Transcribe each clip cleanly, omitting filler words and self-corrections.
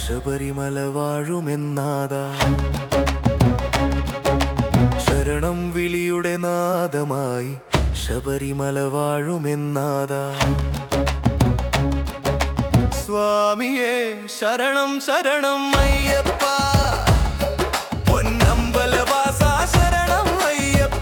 ശബരിമല വാഴുമെന്നാദ ശരണം വിളിയുടെ നാദമായി ശബരിമല വാഴുമെന്നാദ സ്വാമിയേ ശരണം ശരണം അയ്യപ്പ പൊന്നമ്പലവാസ ശരണം അയ്യപ്പ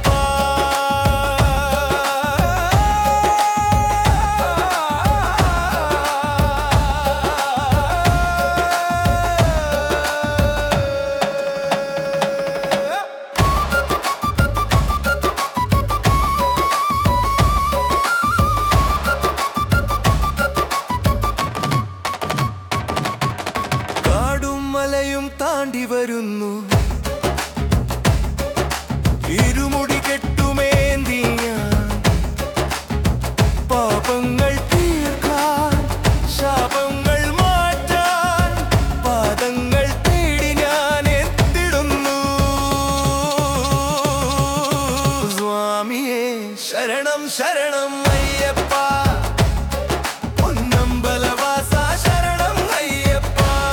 മലയും താണ്ടി വരുന്നു ഇരുമുടി കെട്ടുമേന്തി ഞാൻ പാപങ്ങൾ തീർക്കാൻ ശാപങ്ങൾ മാറ്റാൻ പാദങ്ങൾ തേടി ഞാൻ എത്തിടുന്നു സ്വാമിയേ ശരണം ശരണം അയ്യപ്പ പൊന്നമ്പലവാസ ശരണം അയ്യപ്പ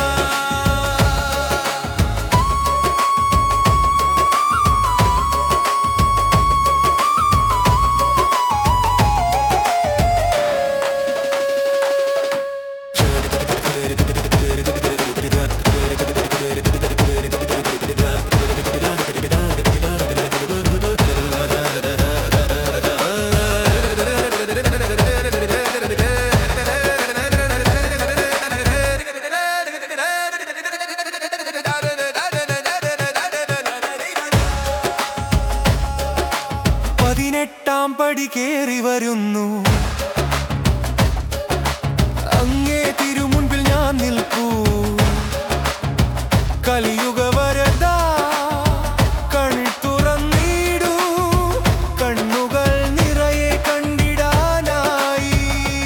പതിനെട്ടാം പടി കേറി വരുന്നു അങ്ങേ തിരുമുൻപിൽ ഞാൻ നിൽക്കൂ കലിയുഗ വരദാ കൺ തുറന്നിടൂ കണ്ണുകൾ നിറയെ കണ്ടിടാനായി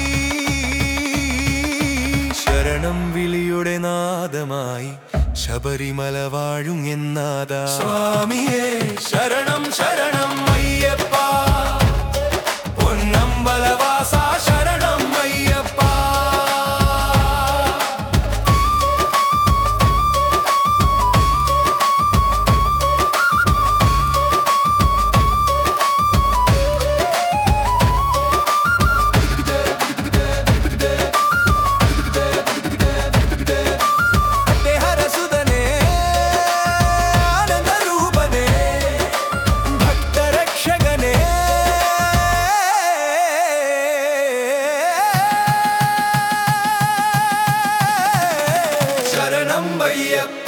ശരണം വിളിയുടെ നാദമായി ശബരിമല വാഴും എന്നാദ സ്വാമിയേ ശരണം ശരണം അയ്യപ്പ പൊന്നമ്പലവാസ ശരണം അയ്യപ്പ ശരണം അയ്യപ്പ